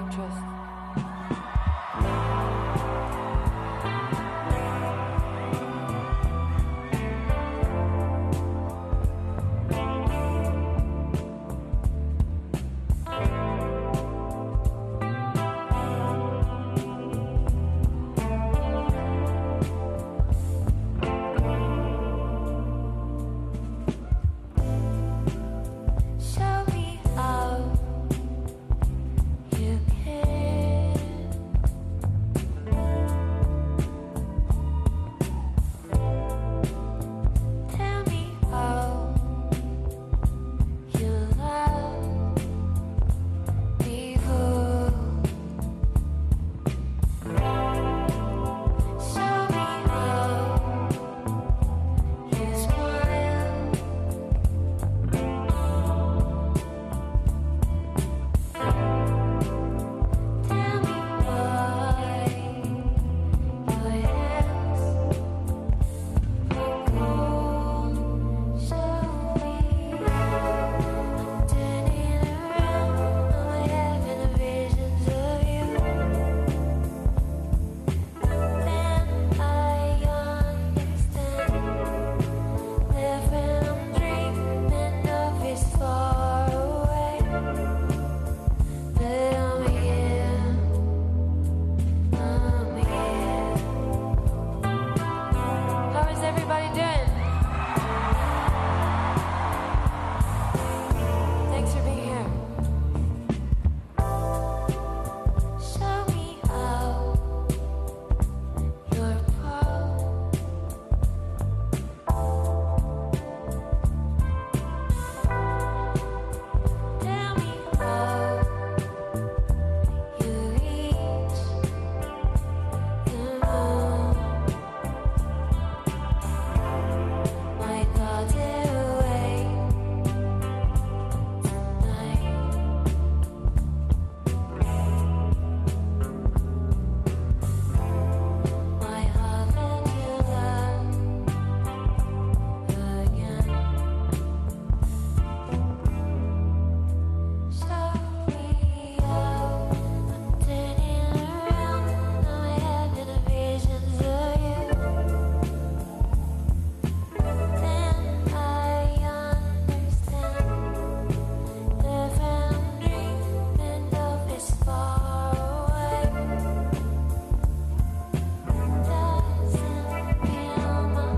Trust. Show me how you care. Tell me how you love before. Show me how you smile. Tell me why your hands are cold. Show me I'm turning around. I'm having visions of you. Then I understand. Living I'm dreaming of is far away. But I'm here. How is everybody doing? Thanks for being here. Show me how you're proud. Tell me how you reach the moon. My thoughts away tonight. My heart fell in love again. Show me how I'm turning around. I'm having visions of you. Then I understand. Living dreaming of is far away. Doesn't kill my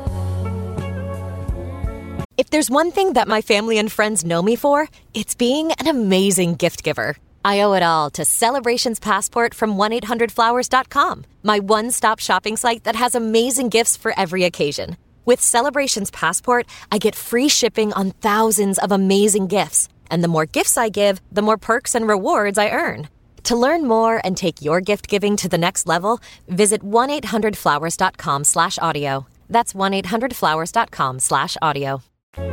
love. If there's one thing that my family and friends know me for, it's being an amazing gift giver. I owe it all to Celebrations Passport from 1-800-Flowers.com, my one-stop shopping site that has amazing gifts for every occasion. With Celebrations Passport, I get free shipping on thousands of amazing gifts. And the more gifts I give, the more perks and rewards I earn. To learn more and take your gift giving to the next level, visit 1-800-Flowers.com/audio. That's 1-800-Flowers.com/audio.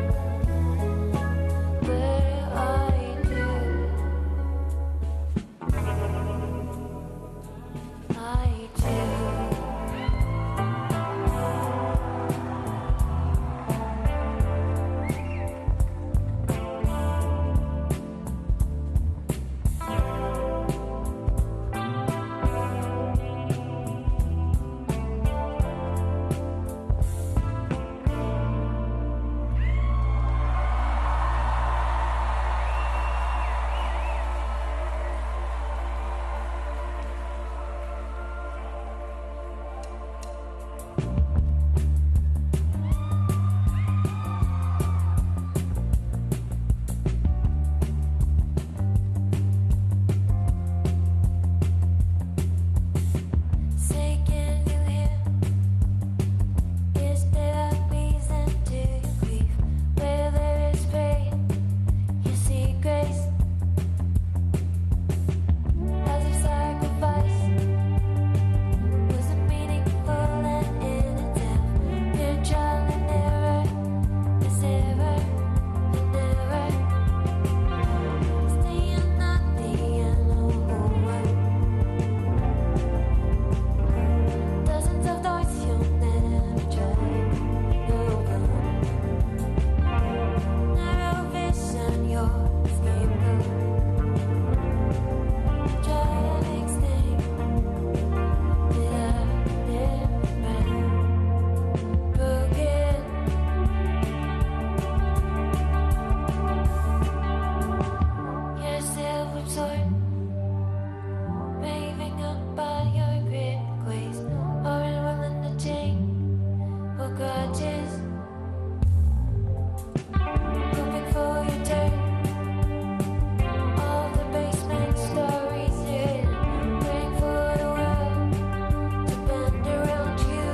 But I do. I do. sword, waving up by your grip waist, or willing to change or grudges, hoping for your turn. All the basement stories hidden, praying for the world to bend around you.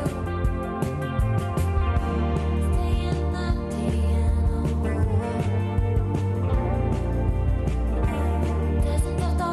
Stay in the animal world. Dozens of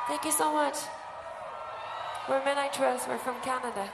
Thank you so much. We're Midnight Trust. We're from Canada.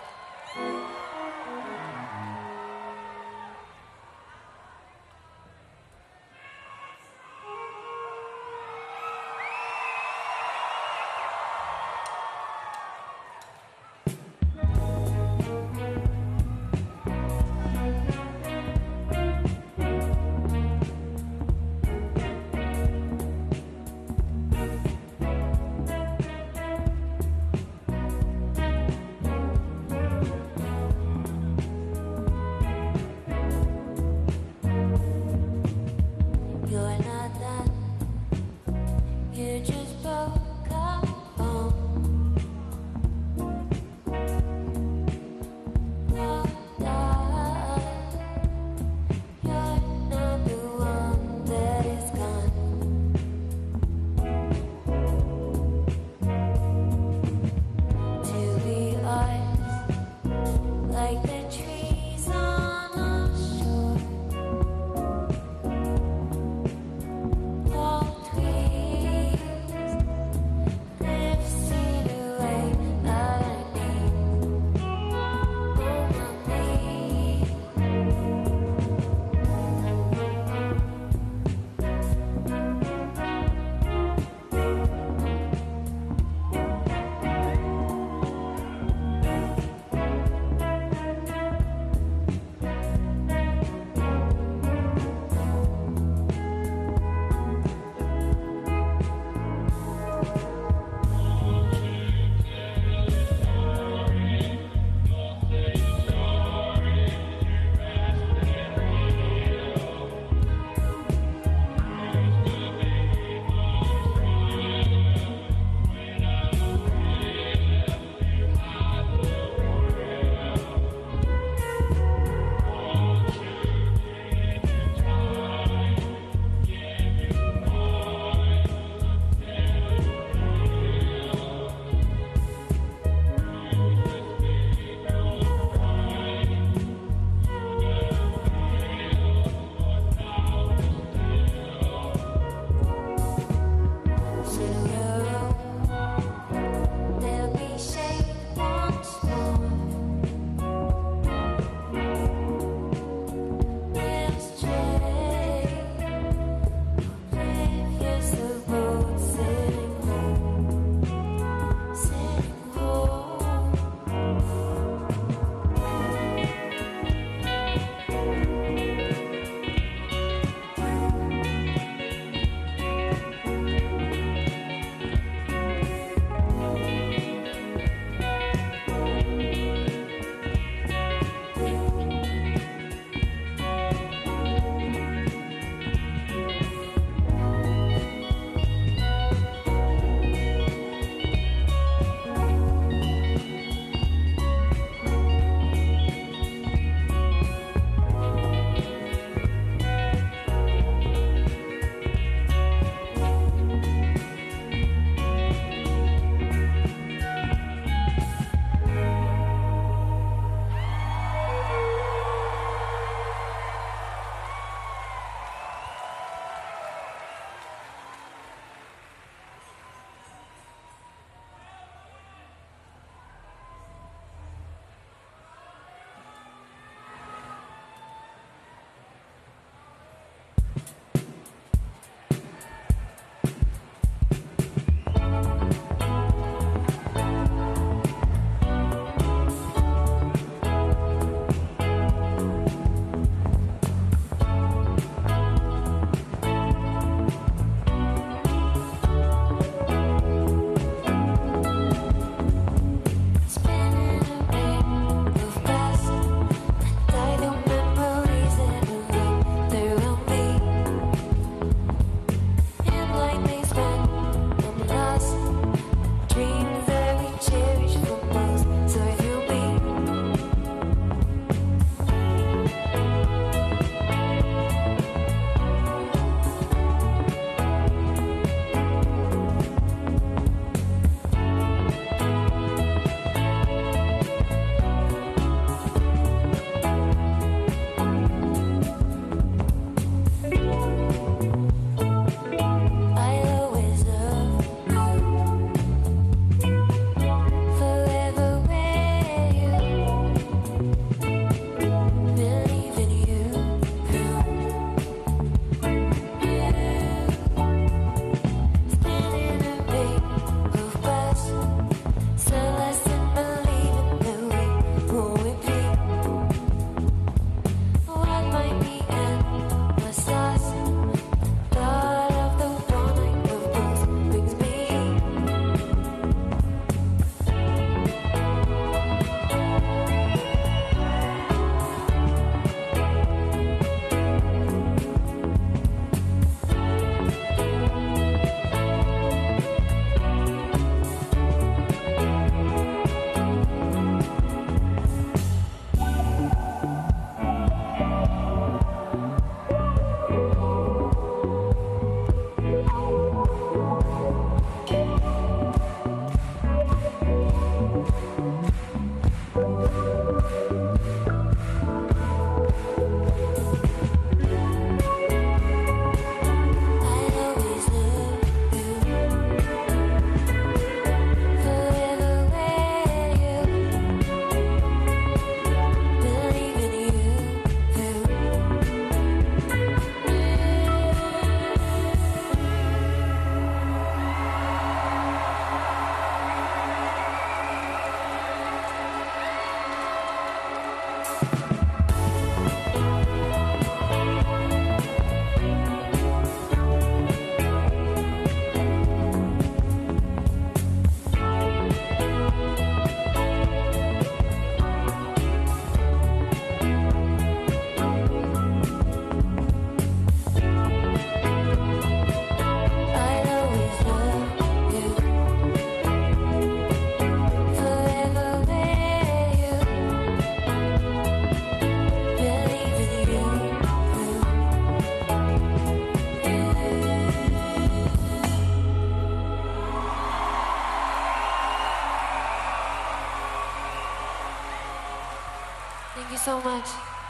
Thank you so much.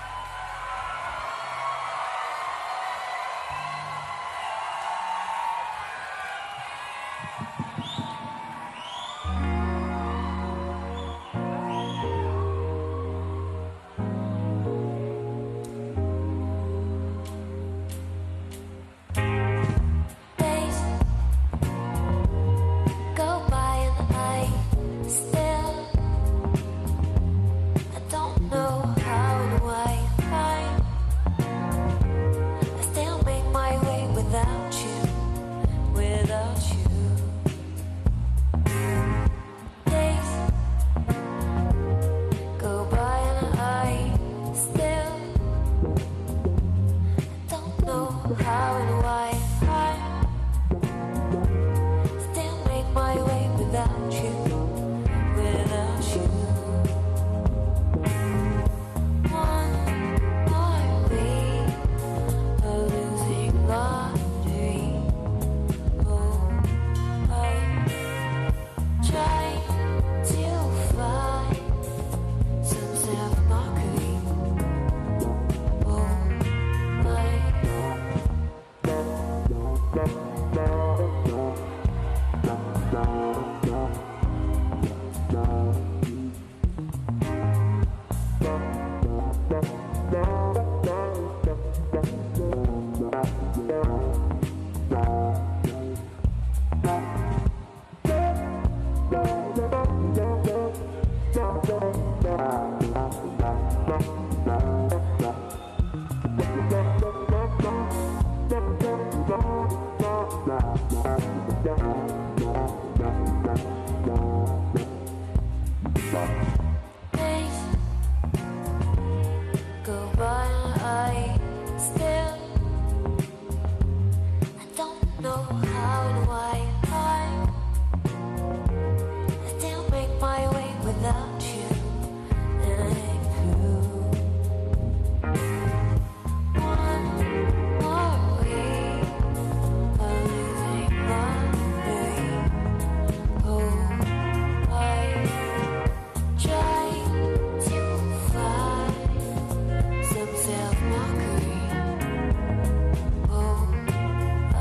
Days go by and I still I don't know how and why I still make my way without you, without you. Days go by and I still don't know how and why I still make my way without you, without you. One more week of losing lottery. Oh, I try to find some self-mockery. Oh, I days go by and I still I don't know how and why I still make my way without you, and I ain't through. One more week of losing lottery. Oh, I try to find some self-mockery. Oh, I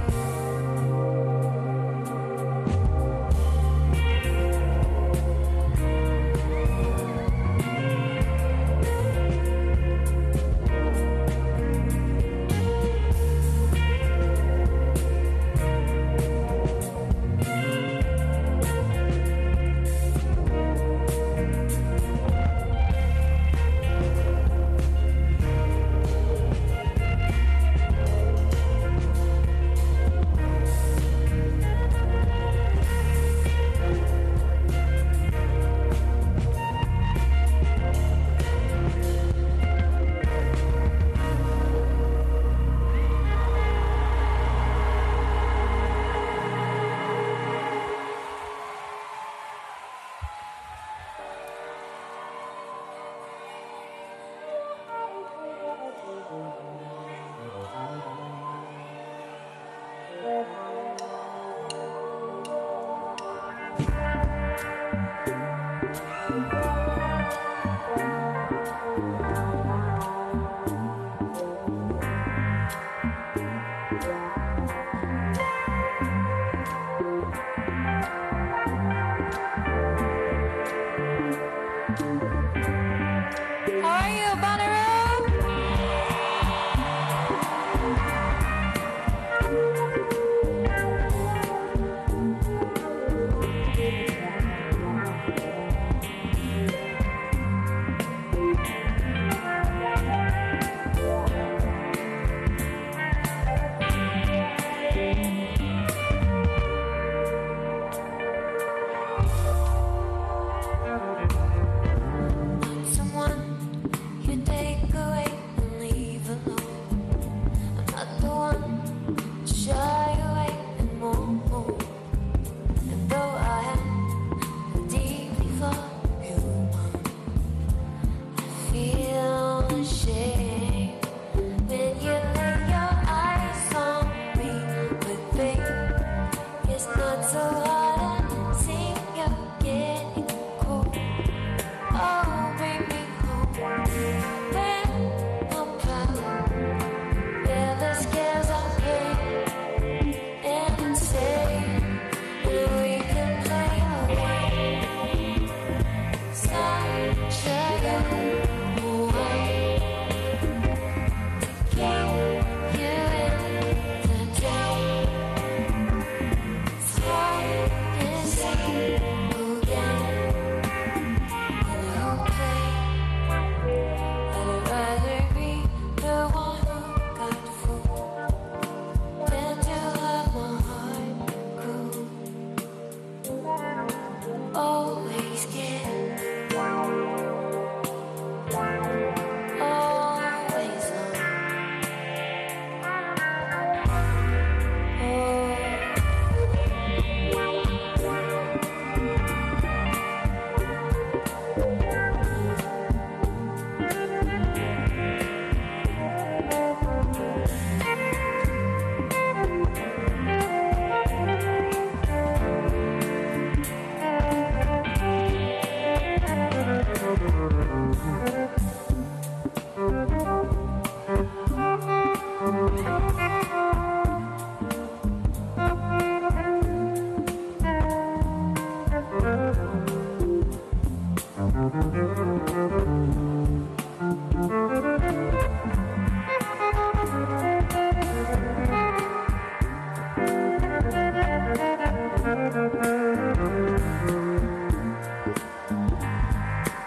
How are you, Bonnaroo?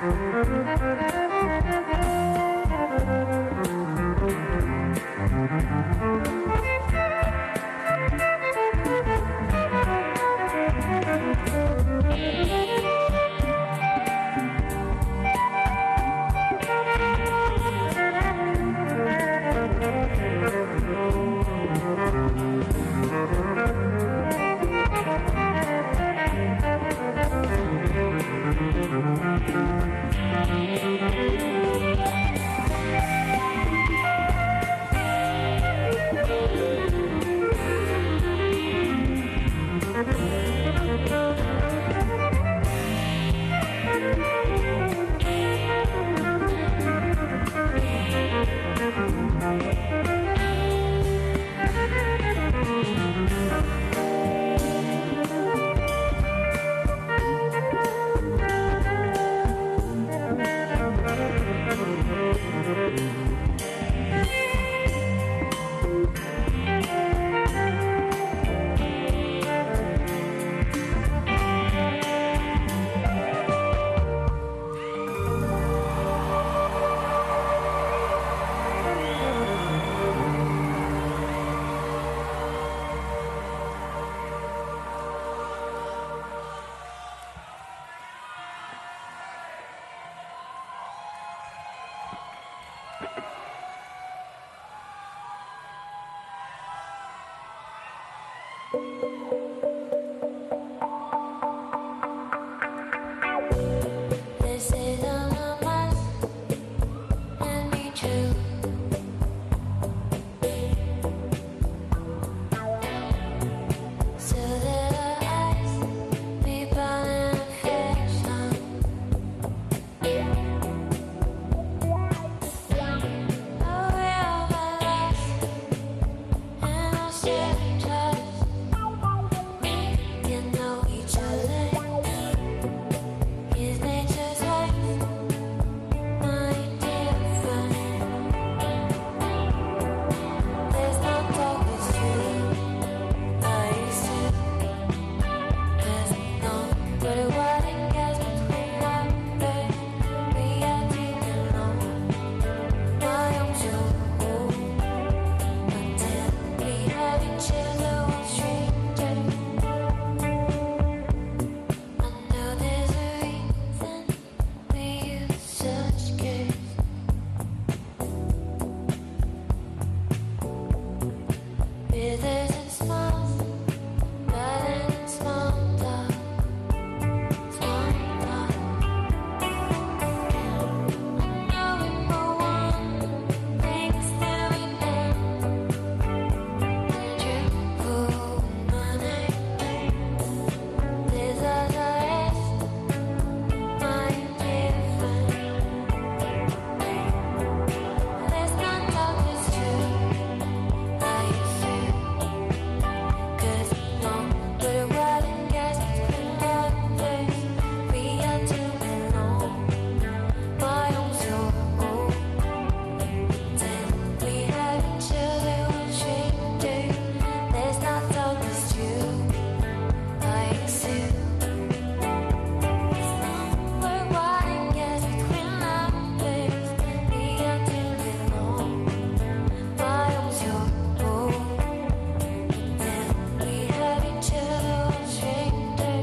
This is all I must and be true. So that our eyes be burning affection. Oh, we are my last and our second trust. You know each other. His nature's life, my dear friend. There's no darkness true. I used to. There's no but a wedding gas between our bed. We are deep alone. My arms are old. Until we have each other one stranger. I know there's a reason we use such care. Withers and smiles, riding in small talk, small talk. I know we were one, things that we know. Triple money, this is our rest, my dear friend. Let's not talk this true. I used to, 'cause no, but a wedding gas between our days. We are too alone. My arms are old. Till we have each other one stranger. Let's not talk this true. I used to. But a wedding gas between our days. We are too alone. My arms are old. Till we have each other one stranger.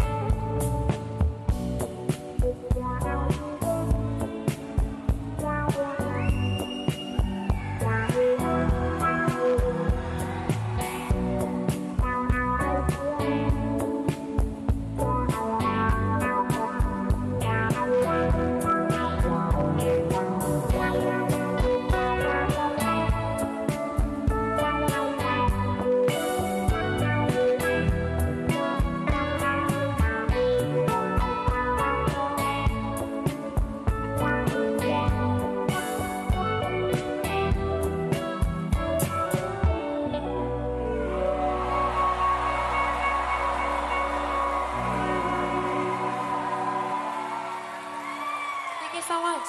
Thank you so much.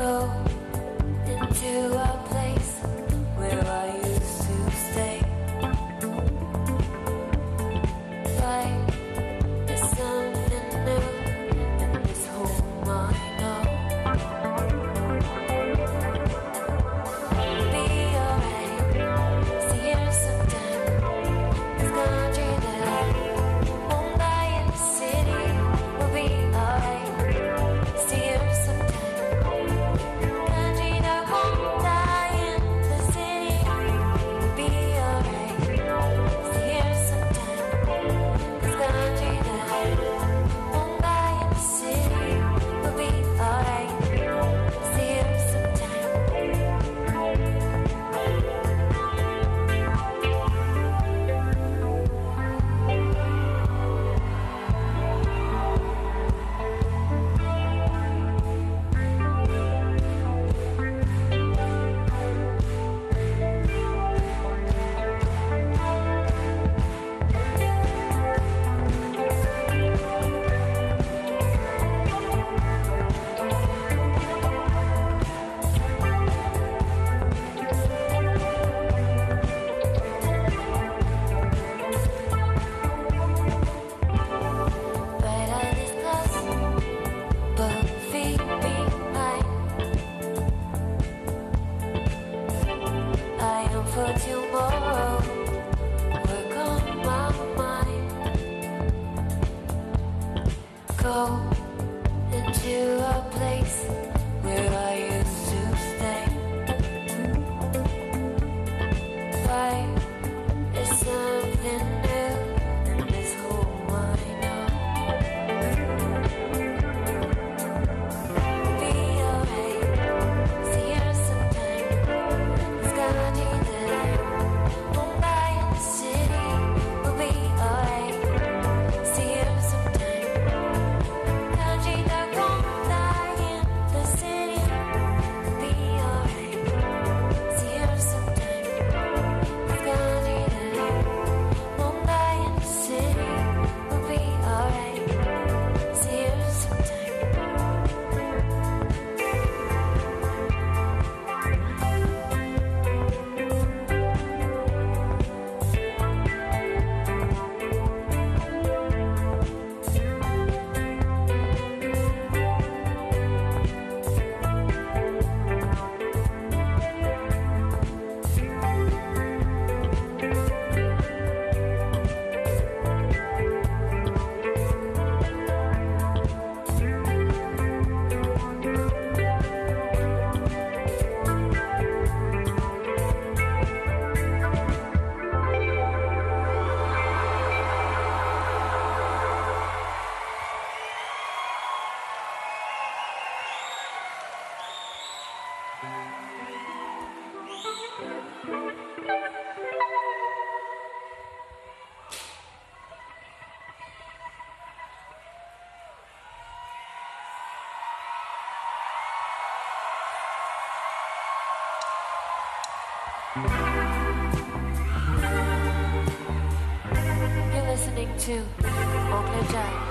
You're listening to Anglais Jazz.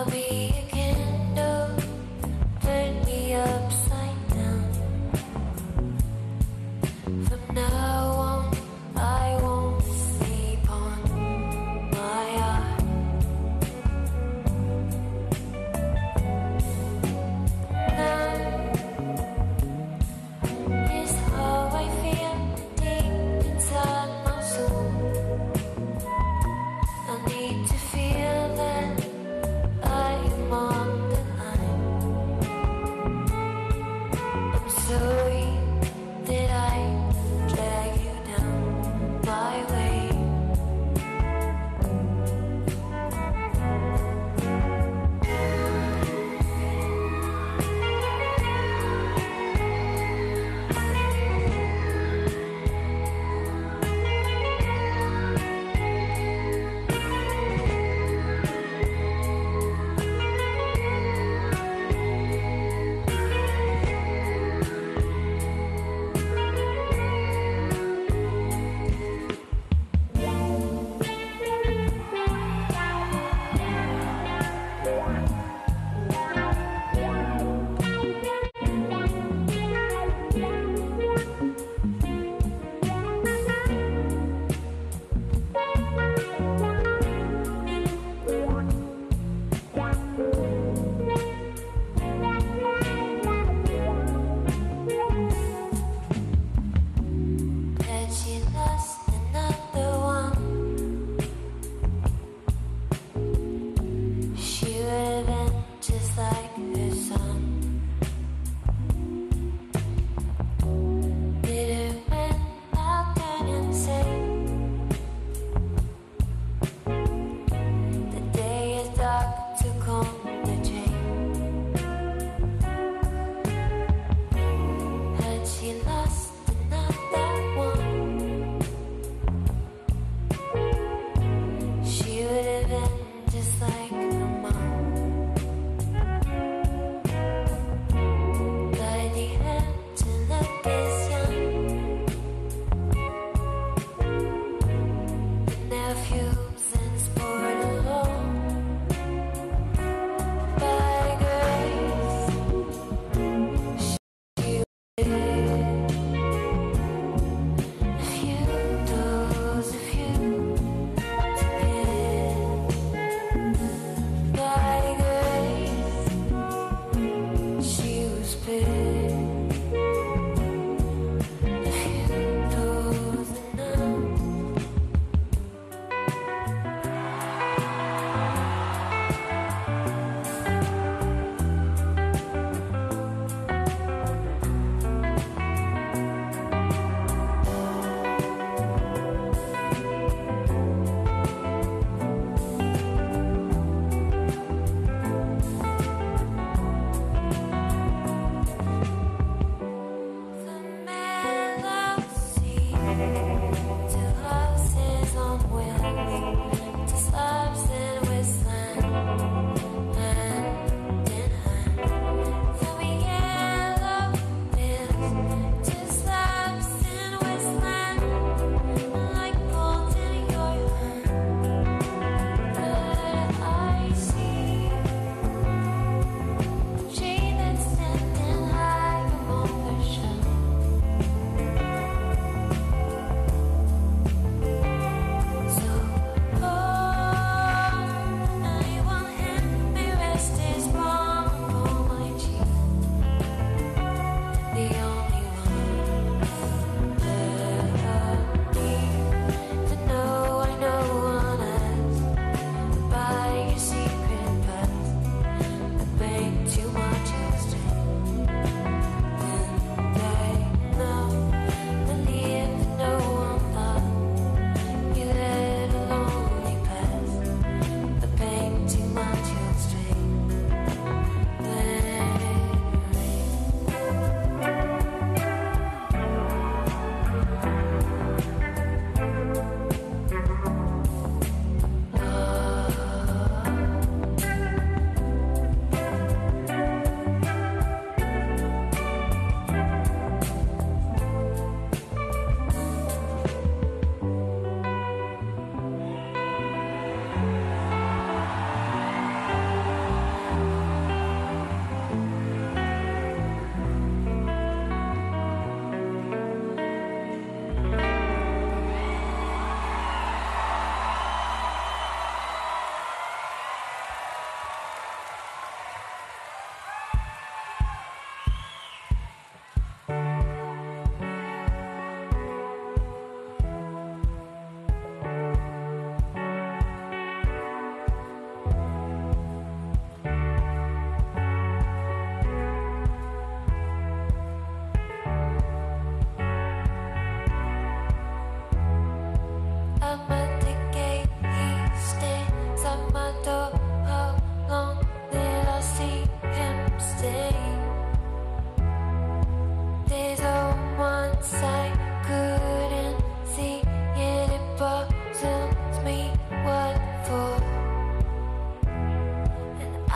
I'll be a candle, burn me upside down. From now on, I won't sleep on my heart. Numb is how I feel deep inside my soul. I need to feel that I am on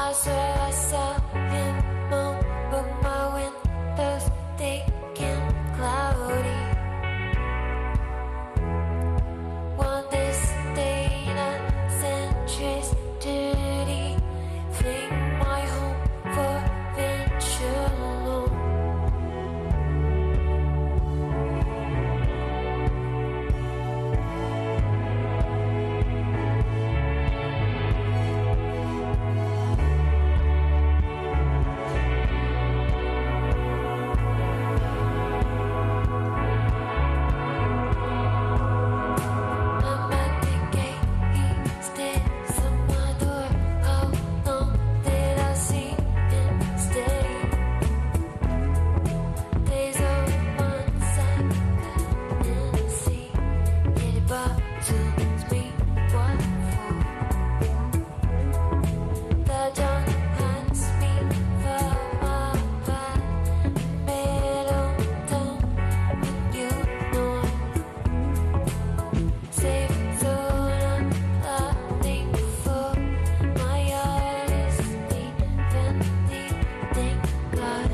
I swear I saw him move, but my windows thick and cloudy. One disdain and centuries dirty, fling my home for venture alone. I'm at the gate, he stares at my door. How long did I see him stay? Days of months I couldn't see. It bothers me, what for? The dawn hands me for my bad middle tongue, and you know safe zone, I'm nothing for my honesty, vanity, thank God.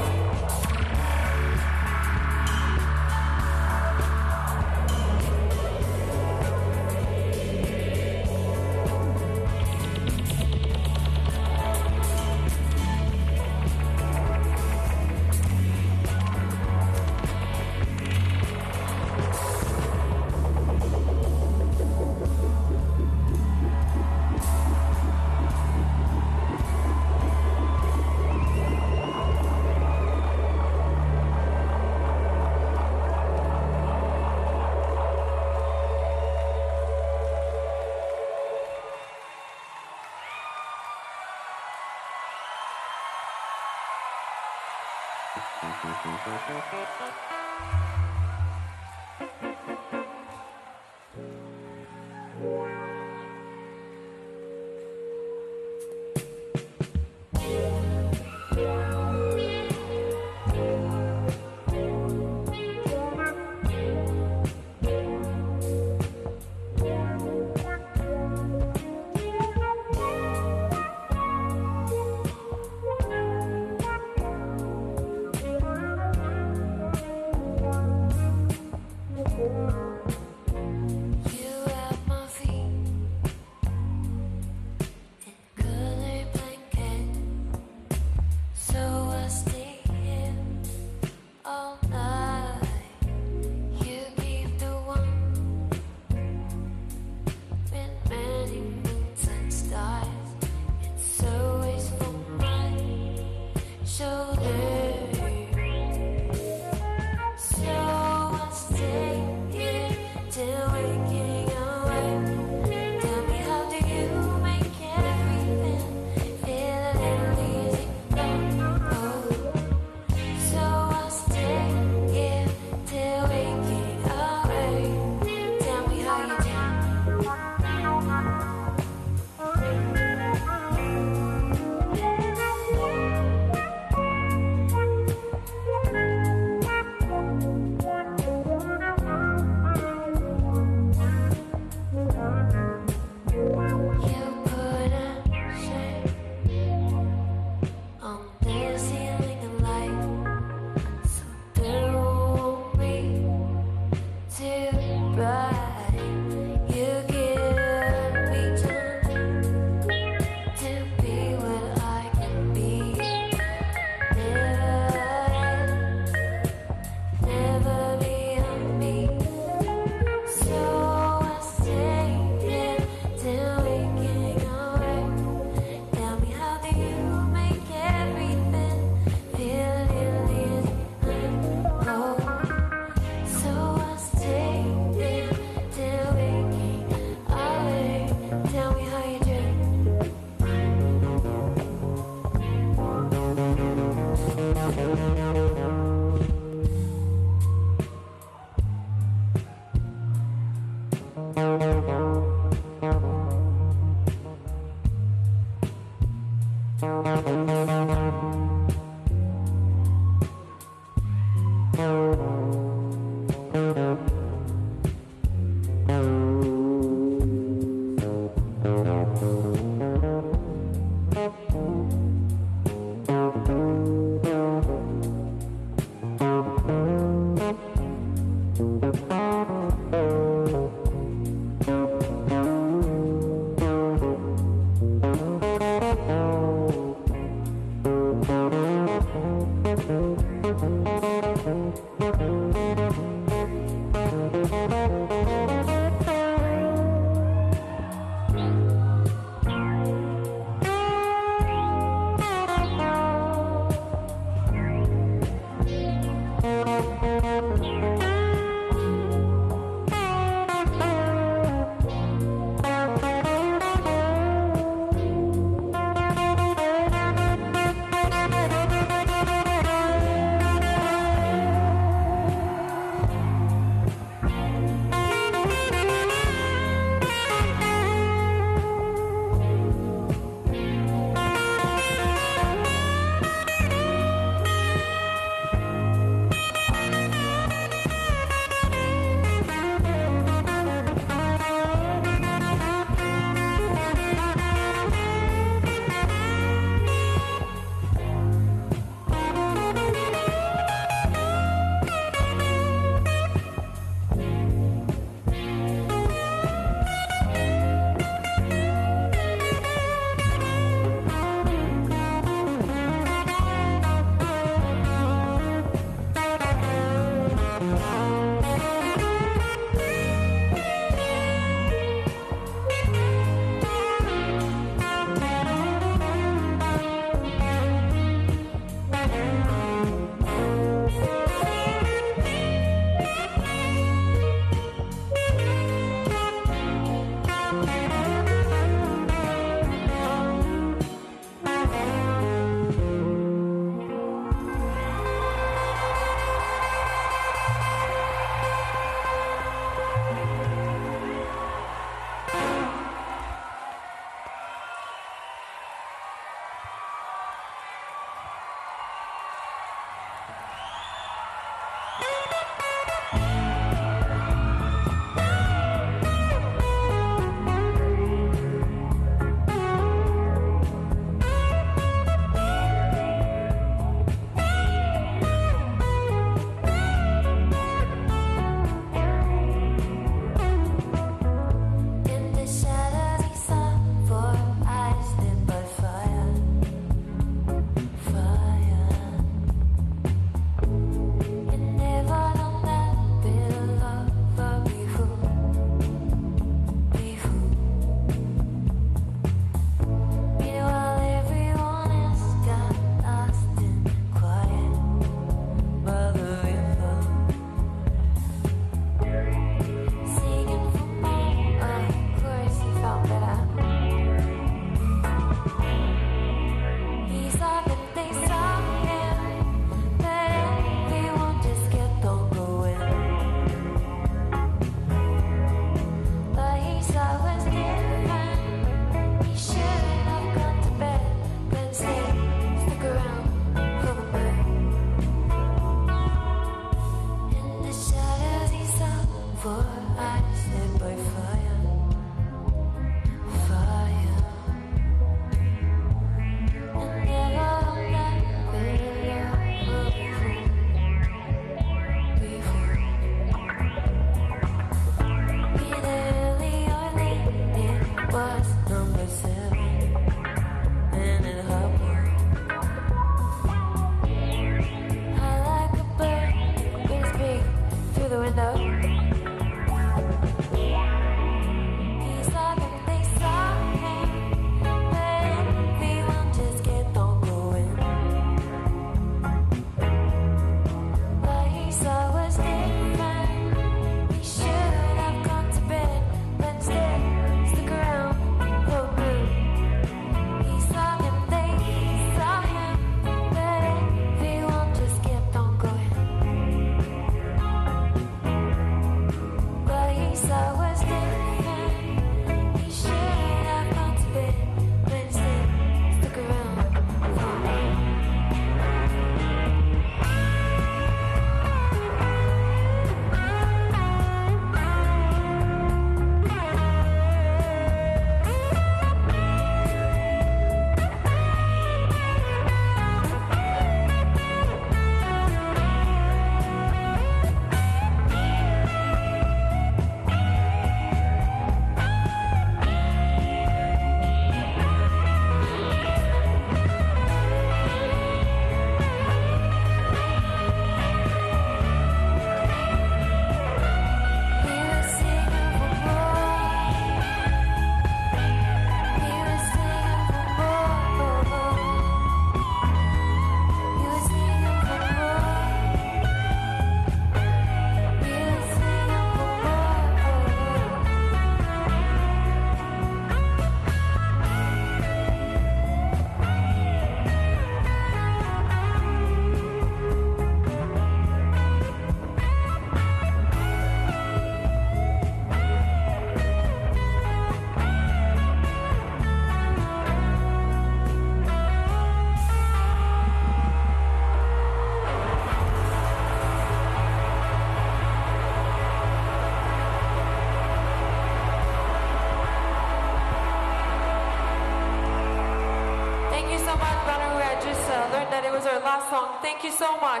said it was our last song. Thank you so much.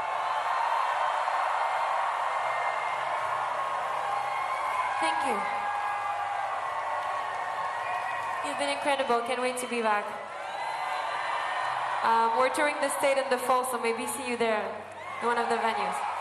Thank you. You've been incredible. Can't wait to be back. We're touring the state in the fall, so maybe see you there in one of the venues.